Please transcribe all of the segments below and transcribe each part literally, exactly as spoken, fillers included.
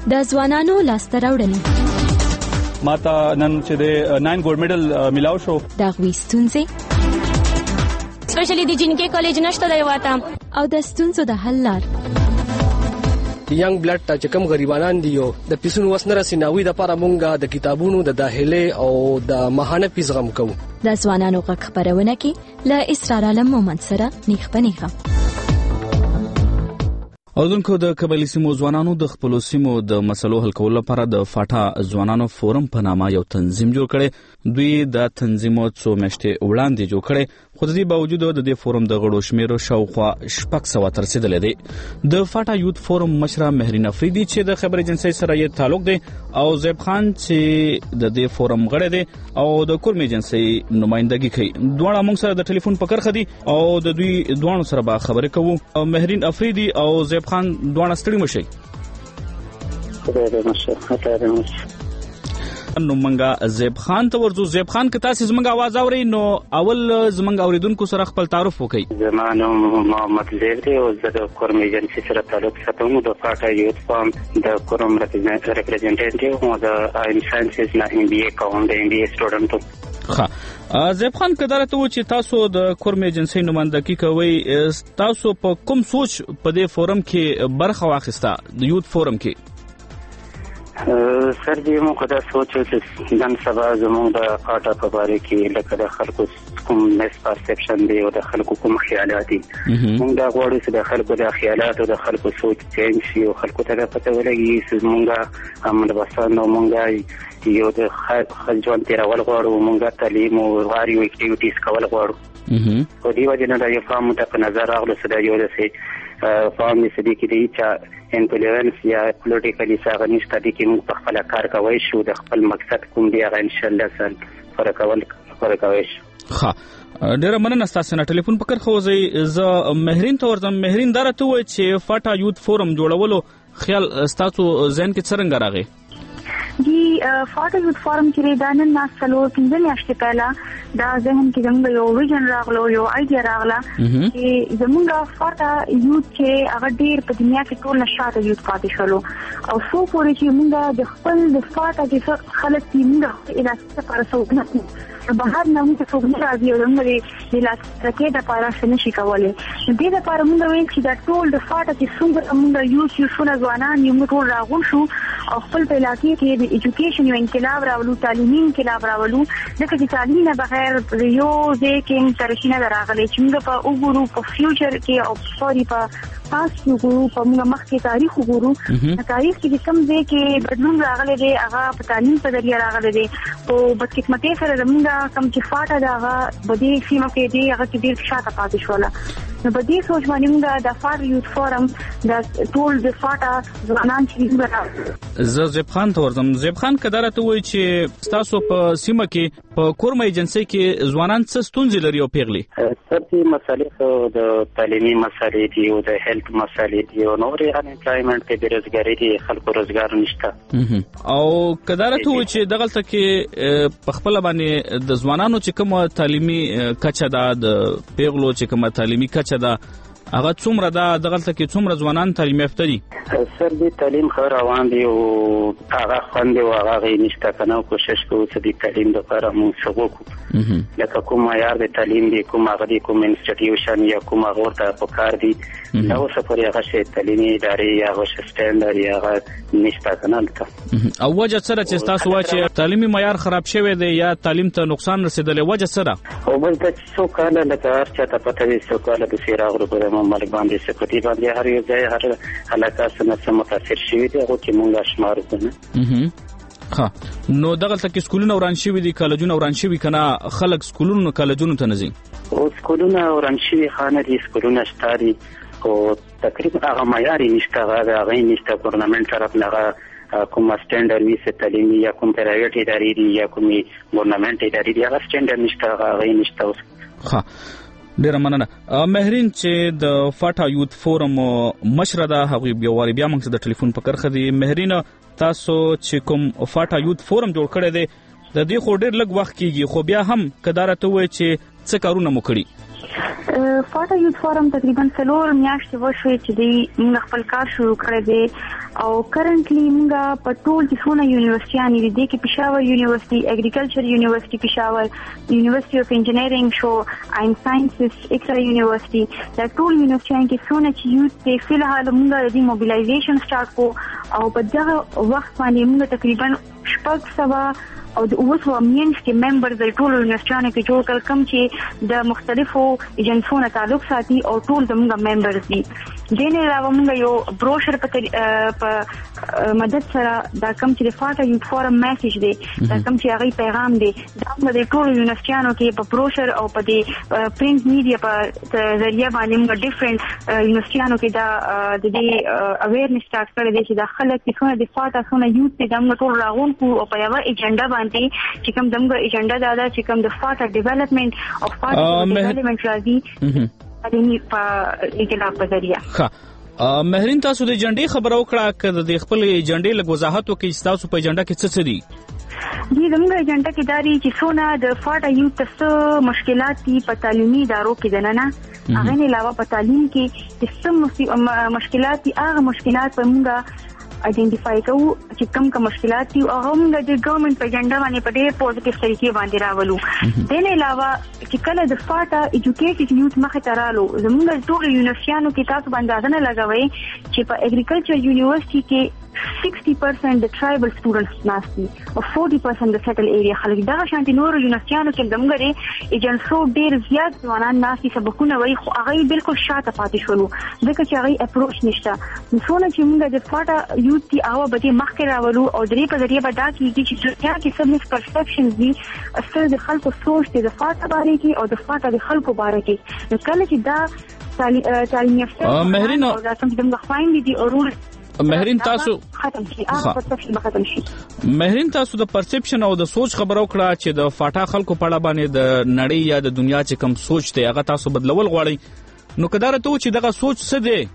د ځوانانو لاسته راوړنې ماته نن چې د ناین ګولډ میډل ملاو شو د هغوی ستونزې سپیشلی د جنکې کالج نشته دی واته او د ستونزو د حل لار ینګ بلډ ته چې کوم غریبانان دي یو د پیسونو وس نه رسیناوي د لپاره مونږه د کتابونو د داخله او د ماهانه فیس غم کوو د ځوانانو غږ خپرونه کې له اسرار عالم مومند سره نیخ په نیخه اوردونکو د قبایلي سیمو ځوانانو د خپلو سیمو د مسلو حل کولو لپاره د فاټا ځوانانو فورم په نامه یو تنظیم جوړ کړي. دوی د تنظیم څو میاشتې وړاندې جوړ کړي، خو د دې باوجود د دې فورم د غړو شمیر شاوخوا شپږ سوه تر رسیدلی دی. د فاټا یوت فورم مشره مهرین افریدي چې د خبر ایجنسی سره یې تعلق دی او زیب خان چې د دې فورم غړی دی او د کورم ایجنسی نمائندګي کوي، دواړه موږ سره د ټلیفون په کرخه دي او د دوی دواړو سره به خبرې کوو. مهرین افریدي او زیب خان دواړه ستړي مشي. خدای دې مشه خدای دې مشه نو منګه زیب خان ته ورځو. زیب خان که تاسو زمونږ आवाज اورئ نو اول زمونږ اوریدونکو سره خپل تعارف وکړئ. زمانو محمد زیب دی او زه د کورم ایجنسی سره تعلق ساتم. د فاټا یوت فورم د کورم ریپرزنټیټیو او د آئین ساينسز نه ام بي اي کوم د ام بي اي سټوډنټ. ښه زیب خان کدارته و چې تاسو د کورم ایجنسی نمائندګي کوي، تاسو په کوم سوچ په دې فورم کې برخه واخیسته د یوت فورم کې؟ سر دې مو خدا سوچو چې نن سبا زموږ د فاټا په باره کې لکه د خلکو کوم مس پرسپشن دی او د خلکو کوم خیالات دي، موږ دا غواړو چې د خلکو د خیالات او د خلکو سوچ چینج شي او خلکو ته پته ولګي چې موږ عمل وسانو موږ یو د خلجوان تیرول غواړو، موږ تعلیم او غواړو اکټیویټیز کول غواړو. په دې وجه نه دا یو فارم ته په نظر راغلو چې دا یو د فارم دې سدي کې دی چې انټولرنس یا پولیټیکلی ساغنیشت دي کې موږ په خپل کار کوي شو د خپل مقصد کوم دی هغه ان شاء الله سره فرق ول فرق کوي. ښه ډیره مننه تاسو نه ټلیفون پکړ خو زه مهرین ته ورځم. مهرین درته و چې فاټا یوت فورم جوړولو خیال تاسو ذهن کې څنګه راغی؟ دی فاټا یوت فورم کې دانن ناس څلور پنځه میاشتې پهلا دا ذهن کې زموږ یو ویژن راغلو، یو آیډیا راغله چې زموږ فاټا یوت چې هغه ډیر په دنیا کې ټول نشاته یوت پاتې شولو او څو پورې چې موږ د خپل د فاټا کې خلک چې موږ الهي لپاره سوګنه بهر نه موږ څنګه راځي او موږ د لاسکې د لپاره څه نشي کولای. دې لپاره موږ وایو چې دا ټول د فاټا چې څنګه موږ یو یو څونه ځوانان یو ټول راغون شو او خپل په علاقې کې د ایجوکیشن یو انقلاب راولو، تعلیمي انقلاب راولو، ځکه چې تعلیم نه بغیر یو ځکه ترشي نه راغلي چې موږ په وګورو په فیوچر کې او سوري په پاس وګورو په موږ مخکې تاریخ وګورو. تاریخ کې کوم ځای کې بدلون راغلی دی هغه په تعلیم په ذریعہ راغلی دی او بدقسمتۍ سره زموږ کوم چې فاټا دا هغه بدې سیمه کې دی هغه کې ډېر شاته پاتې شوله. نو په دې سوچ باندې موږ د فاټا یوت فورم د ټول د فاټا ځوانان چې موږ زه زیب خان ته ورځم. زیب خان کدارته وایي چې تاسو په سیمه کې په کورم ایجنسی کې ځوانان څه ستونزې لري او پیغلي؟ سرتي مسالې د تعلیمي مسالې دي او د هیلث مسالې دي او نورې ان امپلایمنت کې بیروزګاری دي، خلکو روزګار نشته. او کدارته وایي چې دغلته کې په خپل باندې د ځوانانو چې کوم تعلیمي کچه ده، د پیغلو چې کوم تعلیمي کچه ده هغه څومره ده، دغلته کې څومره ځوانان تعلیم یافته دي؟ سر دې تعلیم خو روان دی او هغه خوند او هغه نشته کنه. کوشش کوو چې د تعلیم لپاره موږ څه وکړو، لکه کوم معیار د تعلیم دی، کوم هغه دی کوم انسټیټیوشن یا کوم هغه ورته پکار دی دا اوس پرې هغه شی تعلیمي ادارې یا هغه سټانډرډ یا هغه نشته کنه. او وجه سره چې تاسو وایي چې تعلیمي معیار خراب شوی دی یا تعلیم ته نقصان رسیدلی، وجه سره او بل ته څو کاله لکه هر چا ته پته وي څو کاله د سیراغ په مملک باندې سپتی باندې هر یو ځای هر علاقه سره متاثر شوی دی او چې موږ شمار کوو. ها نو دغلته کې سکولونه وران شوي دي، کالجونه وران شوي کنه، خلک سکولونو کالجونو ته نه ځي؟ او سکولونه وران شوي خانه دي، سکولونه شته دي او تقریبا هغه معیار نشته، هغه نشته ګورنمنت طرف نه کوم سټانډرډ وي تعلیمي یا کوم پرایویټ ادارې دي یا کوم ګورنمنت ادارې دي هغه سټانډرډ نشته، هغه نشته. ها ډیره مننه. مهرین چې د فاټا یوت فورم مشره ده هغه بیا واری بیا موږ د ټلیفون په کرخه دي. مهرین تاسو چې کوم فاټا یوت فورم جوړ کړی دی د دې خو ډیر لږ وخت کیږي، خو بیا هم کدارته وای چې څه کارونه مو کړی؟ فاټا یوت فورم تقریبا څلور میاشتې وشوې چې دی موږ خپل کار شروع کړی دی او کرنټلی موږ په ټول چې څونه یونیورسيټیانې دي د کې پېښور یونیورسيټي اګریکلچر یونیورسيټي پېښور یونیورسيټي اف انجینرینګ شو ایم ساينسز ایکسرا یونیورسيټي دا ټول یونیورسيټیان کې څونه چې یوت په فلحال موږ د موبیلایزیشن سٹارټ کو او په دغه وخت باندې موږ تقریبا شپږ سوه او د اوسو امینس کې ممبرز د ټولو یونیورسيټیانو کې جوړ کړ کوم چې د مختلفو ایجنسونو تعلق ساتي او ټول د موږ ممبرز دي د نه علاوه موږ یو بروشر په مدد سره دا کوم چې د فاټا یوت فورم میسج دی دا کوم چې هغه پیغام دی دا موږ د ټولو یونیورسيټیانو کې په بروشر او په د پرنٹ میډیا په ذریعہ باندې موږ ډیفرنٹ یونیورسيټیانو کې دا د دې اویرنس سٹارټ کړی دی چې د خلک چې څونه د فاټا څونه یوت دی دا موږ ټول راغون کو او په یو ایجنډا باندې چې کوم دغه ایجنډا دا ده چې کوم د فاټا ډیولپمنٹ او فاټا ډیولپمنٹ راځي د په ایجنډا په ذریعہ. ها مهرین تاسو د ایجنډې خبرو کړه کړه د خپل ایجنډې لږ وضاحت وکړئ چې تاسو په ایجنډا کې څه څه دي. دي زموږ ایجنډا کې داري چې څونه د فاټا یوت څه مشکلات دي په تعلیمي ادارو کې دننه هغه نه علاوه په تعلیم کې چې څه مشکلات دي هغه مشکلات په موږ آئیډینټیفای کوو چې کوم کوم مشکلات دي او هغه د ګورنمنت په ایجنډا باندې په ډېر پوزټیو طریقې باندې راولو. د نه علاوه چې کله د فاټا ایجوکیټډ یوت مخه ترالو زموږ ټول یونیورسيټیانو کې تاسو باندې نه لګوي چې په اګریکلچر یونیورسيټي کې sixty percent د ټرایبل سټوډنټس ناشتي او forty percent د سیټل ایریا خلک دا شانتي نور یونیورسيټیانو کې دمګري ایجنسو ډېر زیات ځوانان ناشتي سبقونه وای خو هغه بالکل شاته پاتې شولو ځکه چې هغه اپروچ نشته. نو چې موږ د فاټا یوت دی هغه به مخکې راولو او درې په ذریعہ به دا کیږي چې دنیا کې سب مس پرسپشنز دي اصل د خلکو سوچ دي د فاټا باره کې او د فاټا د خلکو باره کې. نو کله چې دا تعلیم یافته مهرین او دا څنګه د خواین دي او مهرین تاسو ختم شي هغه پرسپشن ختم شي. مهرین تاسو د پرسپشن او د سوچ خبرو کړه چې د فاټا خلکو په اړه باندې د نړۍ یا د دنیا چې کوم سوچ دی هغه تاسو بدلول غواړئ نو کدار ته چې دغه سوچ څه دی.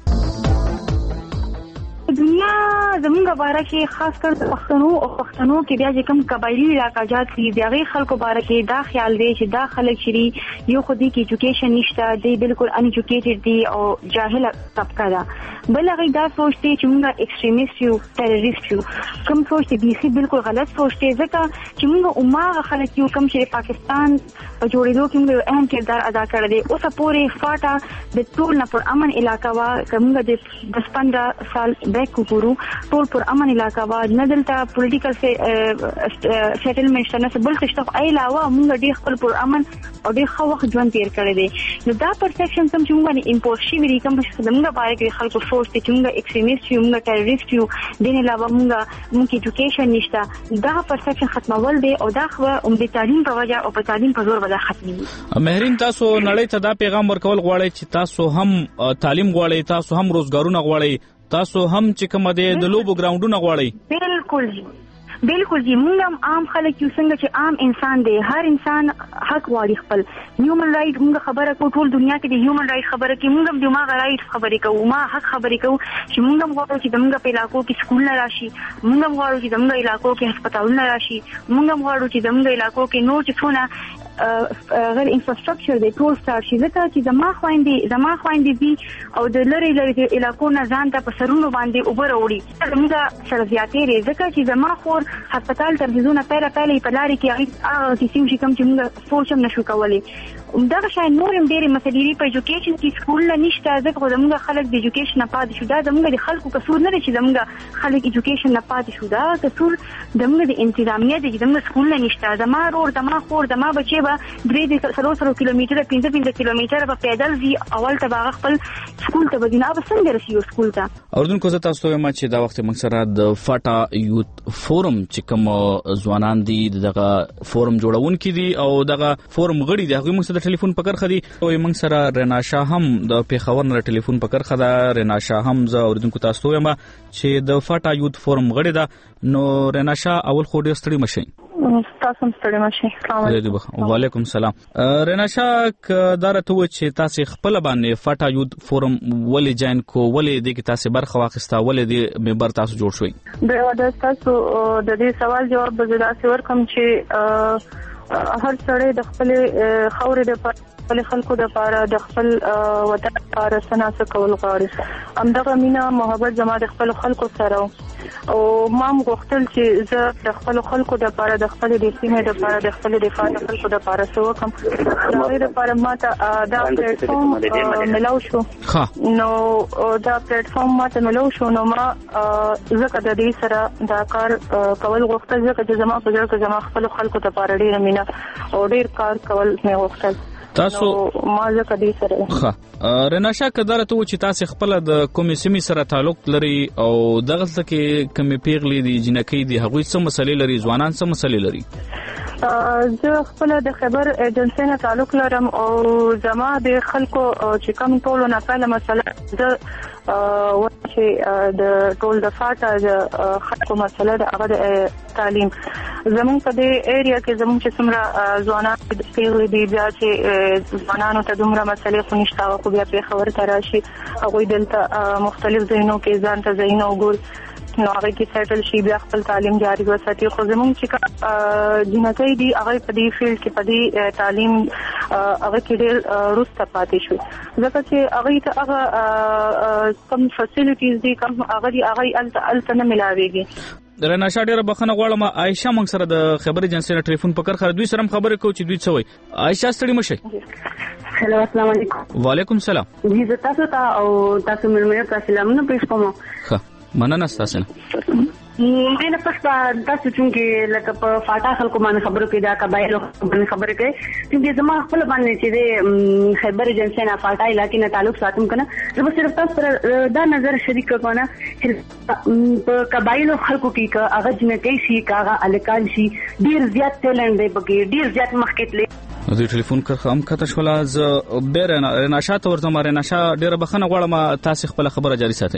دنیا زمونږ باره کې خاص کر پښتنو او پښتنو کې بیا چې کوم قبایلی علاقاجات دي د هغې خلکو باره کې دا خیال دی چې دا خلک چې یو خو دې کې ایجوکیشن نشته دی بالکل ان ایجوکیټډ دي او جاهله طبقه ده. بل هغې دا سوچ دی چې موږ ایکسټریمیست یو ټیرریست یو کوم سوچ دی بیخي بالکل غلط سوچ دی ځکه چې موږ هماغه خلک یو کوم چې پاکستان په جوړېدو کې موږ یو اهم کردار ادا کړی دی. اوسه پورې فاټا د ټول نه پر امن علاقه وه که موږ د دس پندره سال بیک وګورو ټول پر امن علاقه وه نه دلته پولیټیکل سیټلمنټ شته نه څه بل څه شته علاوه موږ ډېر خپل پر امن او ډېر ښه وخت ژوند تېر کړی دی. نو دا پرسپشن کوم چې موږ باندې امپوز شوي دي کوم چې زموږ باره کې خلکو سوچ دی چې موږ ایکسټریمیست یو موږ ټیرریست یو د نه علاوه موږ موږ ایجوکیشن نشته دا پرسپشن ختمول دی او دا خو هم د تعلیم په وجه او په تعلیم په زور ولا ختمي. مهرین تاسو نړۍ ته دا پیغام ورکول غواړئ چې تاسو هم تعلیم غواړئ تاسو هم روزګارونه غواړئ تاسو هم چې کوم د لوبو ګراوندونه غواړئ. بالکل بالکل جی موږ هم عام خلک یو څنګه چې عام انسان دی هر انسان حق غواړي خپل هیومن رائټ موږ خبره کوو ټول دنیا کې د هیومن رائټ خبره کوي موږ هم د ما رائټ خبرې کوو ما حق خبرې کوو چې موږ هم غواړو چې موږ په علاقو کې سکول نه راشي موږ هم غواړو چې موږ علاقو کې هسپتالونه راشي موږ هم غواړو چې موږ علاقو کې نور چې څونه غیر انفراستراکچر دی ټول سٹارټ شي ځکه چې زما خويندې زما خويندې دي او د لری لری علاقو نه ځان ته په سرونو باندې اوبر وړي موږ سره زیاتې ځکه چې زما خور هسپتال ترځونه پیره پیله په لاري کې هغه کیسې چې کوم چې موږ سوچ هم نشو کولای دا شای نور هم ډېرې مسلې په ایجوکیشن کې سکول نه نشته ځکه زموږ خلک د ایجوکیشن نه پاتې شو دا زموږ د خلکو قصور نه دی چې زموږ خلک ایجوکیشن نه پاتې شو دا قصور زموږ د انتظامیه دی چې زموږ سکول نه نشته زما رور زما خور زما بچي به درې سلو سلو کیلومتره پنځه پنځه کیلومتره په پیدل ځي اول ته به خپل سکول ته بدینه به څنګه رسیدو سکول ته. اوردونکو زه تاسو ته وایم چې دا وخت موږ سره د فاټا یوت فورم چې کوم ځوانان دي دغه فورم جوړونکي دي او دغه فورم غړي دي هغه موږ سره ټلیفون پکړ خدي او موږ سره رناشا هم د پیښور نه ټلیفون پکړ خدا رناشا هم زه اوردونکو تاسو ته وایم چې د فاټا یوت فورم غړي ده نو رناشا اول خو ډېر ستړي مشي تاسو هم ستړي مشي. السلام علیکم. وعلیکم السلام. رناشا کدارته و چې تاسو خپل باندې فاټا یوت فورم ولې جوائن کو ولې د کی تاسو برخه واخستا ولې د ممبر تاسو جوړ شوي. دا د تاسو د دې سوال جواب به زدا سور کوم چې هر سړی د خپل خاورې د خپل خلکو د لپاره د خپل وطن لپاره سناسه کول غواړي. همدغه مینا محبت زما د خپل خلکو سره او ما غوښتل چې زه د خپل خلکو د لپاره د خپل د سیمې د لپاره د خپل دفاع د خلکو د لپاره څه وکم. دا غیر لپاره ماته دا پلیټفارم ملاو شو. نو دا پلیټفارم ماته ملاو شو نو ما زکه د دې سره دا کار کول غوښتل ځکه چې زما په ځل کې زما خپل خلکو ته لپاره ډیر مینا او ډیر کار کول مې غوښتل. تاسو ما زکه دې سره ښه رناشا کدار ته و چې تاسو خپل د کومې سیمې سره تعلق لري او دغه څه کې پیغلې دي جنکې دي هغوی څه مسلې لري ځوانان څه مسلې لري؟ زه خپل د خبر ایجنسی نه تعلق لرم او زما د خلکو چې کوم ټولو نه پهله مسله زه چې د ټول د فاټا د خلکو مسله د هغه د تعلیم زمون په دې ایریا کې زمون چې څومره ځوانان د پیغلې دي بیا چې ځوانانو ته دومره مسلې خو نشته خو بیا په خبر ته راشي هغوی دلته مختلف ځایونو کې ځان ته ځایونه وګوري نو هغه کې سیټل شي بیا خپل تعلیم جاری وساتي. خو زموږ چې جنکۍ دي هغه په دې فیلډ کې په دې تعلیم هغه کې ډېر وروسته پاتې شو ځکه چې هغه ته هغه کم فیسیلیټیز دي کم هغه دي هغه الته نه ملاويږي. رناشا ډیره بخښنه غواړم عائشہ موږ سره د خبري ایجنسی نه ټلیفون پکړ خره دوی سره خبرې کوو چې دوی څه وایي. عائشہ ستړي مشه. هلو السلام علیکم. وعلیکم السلام. جی زه تاسو ته او تاسو مې تاسو سلامونه پېښ کوم. ښه مننه تاسو نه. مې نه پښه تاسو چې لکه په فاټا خلکو باندې خبرو کې دا قبایل باندې خبرې کوي چې زما خپل باندې چې خبر ایجنسی نه فاټا علاقې نه تعلق ساتم کنه زه صرف تاسو سره دا نظر شریک کوم چې په قبایل خلکو کې هغه جنکۍ شي هغه الکان شي ډیر زیات ټیلنټ دی بګي ډیر زیات مخکې تللی. دوی ټلیفون کړ هم کته شول از بیر رناشا ته ورته رناشا ډیره بخښنه غواړم تاسو خپل خبره جاری ساتئ.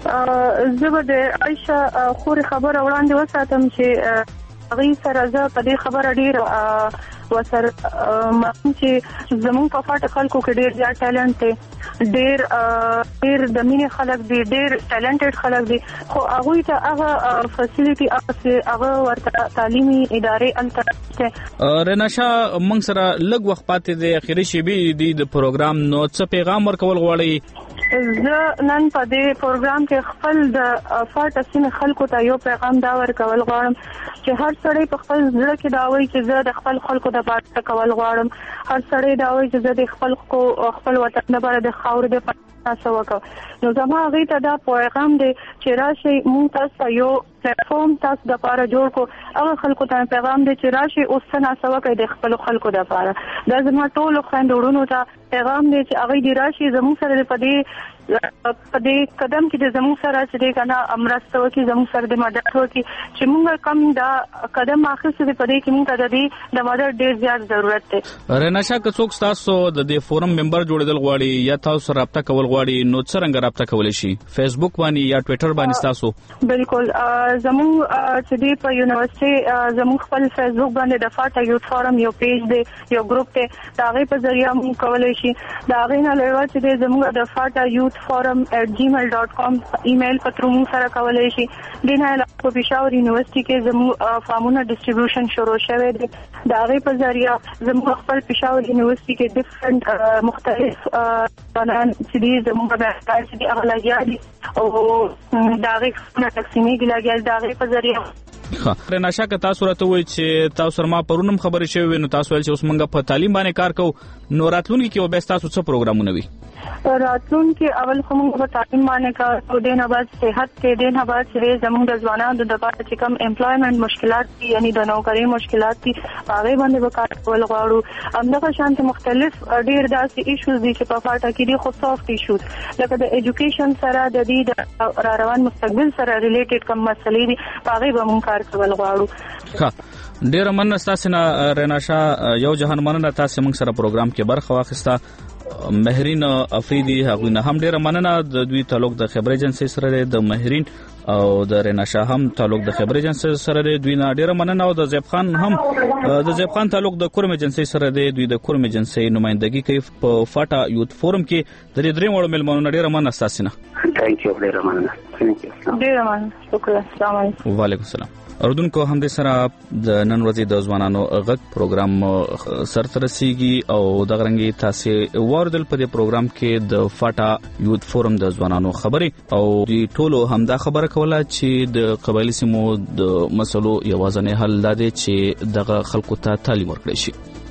زه به د عائشہ خوري خبره وړاندې وساتم چې هغه سره زه په دې خبره ډیر وسره مې چې زموږ په فاټ خلکو کې ډیر زیات ټیلنټ دی ډیر ډیر د مینې خلک دي ډیر ټیلنټډ خلک دي خو هغه ته هغه فیسیلیټي هغه ورته تعلیمي ادارې انته رناشا موږ سره لږ وخت پاتې دی اخیری شی به د پروګرام نو څه پیغام ورکول غواړي؟ زه نن په دې پروګرام کې خپل د فاټ سین خلکو ته یو پیغام دا ورکول غواړم چې هر سړی په خپل ځړ کې دا وایي چې زه د خپل خلکو د پاتې کول غواړم هر سړی دا وایي چې زه د خپل خپل وطن لپاره د خاور د تاسو وکړه نو زما غي ته دا پیغام دی چې راشي مونږ تاسو یو پلیټفارم تاسو د لپاره جوړ کو هغه خلکو ته پیغام دی چې راشي اوس څنګه تاسو وکړئ د خپل خلکو د لپاره دا زما ټول خويندورونو ته پیغام دی چې هغه دی راشي زموږ سره په دې په دې قدم کې د زموږ سره چې دی کنه امرستو کې زموږ سره د مدد وکړي چې موږ کم دا قدم اخیستو په دې کې موږ ته د دې د مدد ډیر زیات ضرورت دی. رناشا که څوک تاسو د دې فورم ممبر جوړیدل غواړي یا تاسو سره رابطه کول غواړي نو څنګه رابطه کولای شي؟ فیسبوک باندې یا ټوئیټر باندې تاسو؟ بالکل زموږ چې دی په یونیورسيټي زموږ خپل فیسبوک باندې د فاټا یوت فورم یو پیج دی یو ګروپ دی دا غي په ذریعہ موږ کولای شي دا غي نه لوي چې دی زموږ د فاټا یوت forum at gmail dot com ایمیل پترو مون سره کولای شي د نه علاوه په پېښور یونیورسيټي کې زموږ فارمونه ډیسټریبیوشن شروع شوی دی دا غي په ذریعہ زموږ خپل پېښور یونیورسيټي کې ډیفرنٹ مختلف قانون چې دي زموږ د چې دي اغلبیا دي او دا غي څنګه تقسیمي ګلګل دا غي په ذریعہ ښه رناشا که تاسو راته وایي چې تاسو سره ما پرونم خبرې شوې نو تاسو ول چې اوس موږ په تعلیم باندې کار کوو نو راتلونکي کې به تاسو څه پروګرامونه وي؟ راتلونکي اول خو موږ په تعلیم باندې کار کوو د نه بعد صحت کې د نه بعد چې زموږ د ځوانانو د لپاره چې کوم امپلایمنت مشکلات دي یعنی د نوکری مشکلات دي هغه باندې وکړ کول غواړو همدغه شانت مختلف ډیر داسې ایشوز دي چې په فاټا کې دي خو سافټ ایشوز لکه د ایجوکیشن سره د دې د روان مستقبل سره ریلیټډ کوم مسلې دي هغه به موږ کار کول غواړو. ښه ډیر مننه تاسو نه رناشا یو جهان مننه تاسو موږ سره پروګرام کې برخه واخیسته. مهرین افریدي هغه نه هم ډیر مننه د دوی تعلق د خبر ایجنسی سره د مهرین او د رناشا هم تعلق د خبر ایجنسی سره د دوی نه ډیر مننه او د زیب خان هم د زیب خان تعلق د کورم ایجنسی سره د دوی د کورم ایجنسی نمائندګي کوي په فاټا یوت فورم کې د دې درې وړو ملمنو ډیر مننه تاسو نه. ثانک یو ډیر مننه. ثانک یو. ډیر مننه. شکریہ. السلام علیکم. وعلیکم السلام. اردوونکو هم د سره د نن ورځې د ځوانانو غږ پروګرام سرته رسیږي او د غرنګي تاسو واردل په دې پروګرام کې د فاټا یوت فورم د ځوانانو خبرې او د ټولو همدا خبره کوله چې د قبایلی سیمو د مسلو یوازنی حل لري چې دغه خلکو ته تعلیم ورکړي شي.